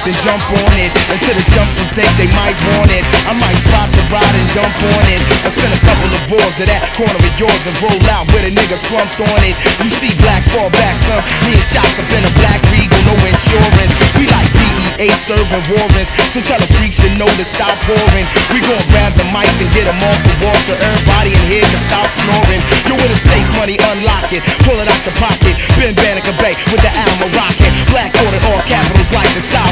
then jump on it. Until the chumps who think they might want it, I might spot your ride and dump on it. I send a couple of boys to that corner of yours and roll out with a nigga slumped on it. You see black fall back, son. Me and Shock up in a black Regal, no insurance. We like DEA serving warrants, so tell the freaks you know to stop pouring. We gon' grab the mics and get them off the wall so everybody in here can stop snoring. You with a safe money, unlock it, pull it out your pocket. Ben Banneker Bay with the Alma rocket. Black order, all capitals like the South